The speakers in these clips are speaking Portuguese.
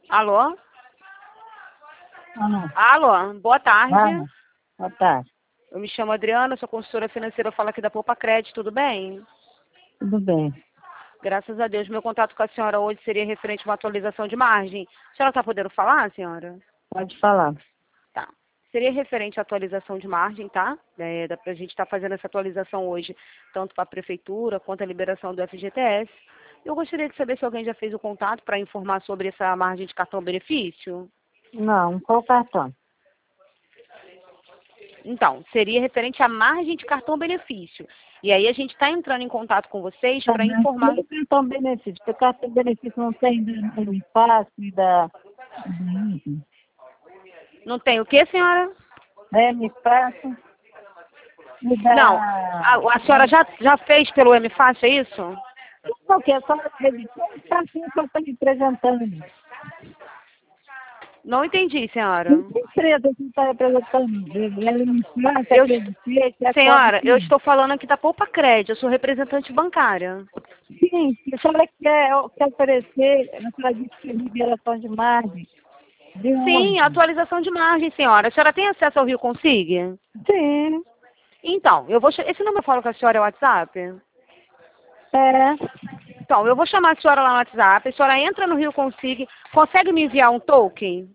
Alô? Ah, Alô? Boa tarde. boa tarde. Eu me chamo Adriana, sou consultora financeira, eu falo aqui da Poupa Crédito, tudo bem? Tudo bem. Graças a Deus, meu contato com a senhora hoje seria referente a uma atualização de margem. A senhora está podendo falar, senhora? Pode falar. Tá. Seria referente à atualização de margem, tá? A gente estar fazendo essa atualização hoje, tanto para a prefeitura quanto a liberação do FGTS. Eu gostaria de saber se alguém já fez o contato para informar sobre essa margem de cartão-benefício. Não, qual cartão? Então, seria referente à margem de cartão-benefício. E aí a gente está entrando em contato com vocês para informar. Não tem cartão benefício, porque cartão benefício não tem da Unifácil e da Não tem o quê, senhora? Unifácil e da... Não. A senhora já fez pelo MFácil, é isso? Porque é só acreditar que cartão que eu estou me apresentando. Não entendi, senhora. Que empresa que está representando? É Unifácil, acreditei, Senhora, eu estou falando aqui da Poupa Crédito, eu sou representante bancária. Sim, a senhora quer oferecer, a senhora disse que é liberação de margem. De Sim, onde? atualização de margem, senhora. A senhora tem acesso ao Rio Consig? Sim, Então, esse número eu falo com a senhora é o WhatsApp? é. Então, eu vou chamar a senhora lá no WhatsApp, a senhora entra no Rio Consig, consegue me enviar um token?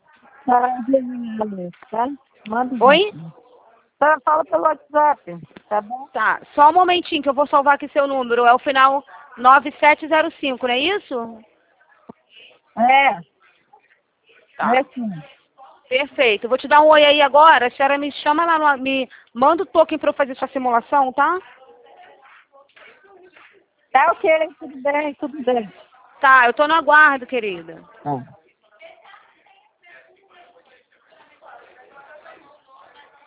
Tá? Manda. Oi? Tá, fala pelo WhatsApp, tá bom? Tá, só um momentinho que eu vou salvar aqui seu número, é o final 9705, não é isso? É, Tá, é sim. perfeito. Eu vou te dar um oi aí agora, a senhora me chama lá, me manda o token para eu fazer sua simulação, tá? Tá ok, tudo bem, tudo bem. Tá, eu tô no aguardo, querida. Tá.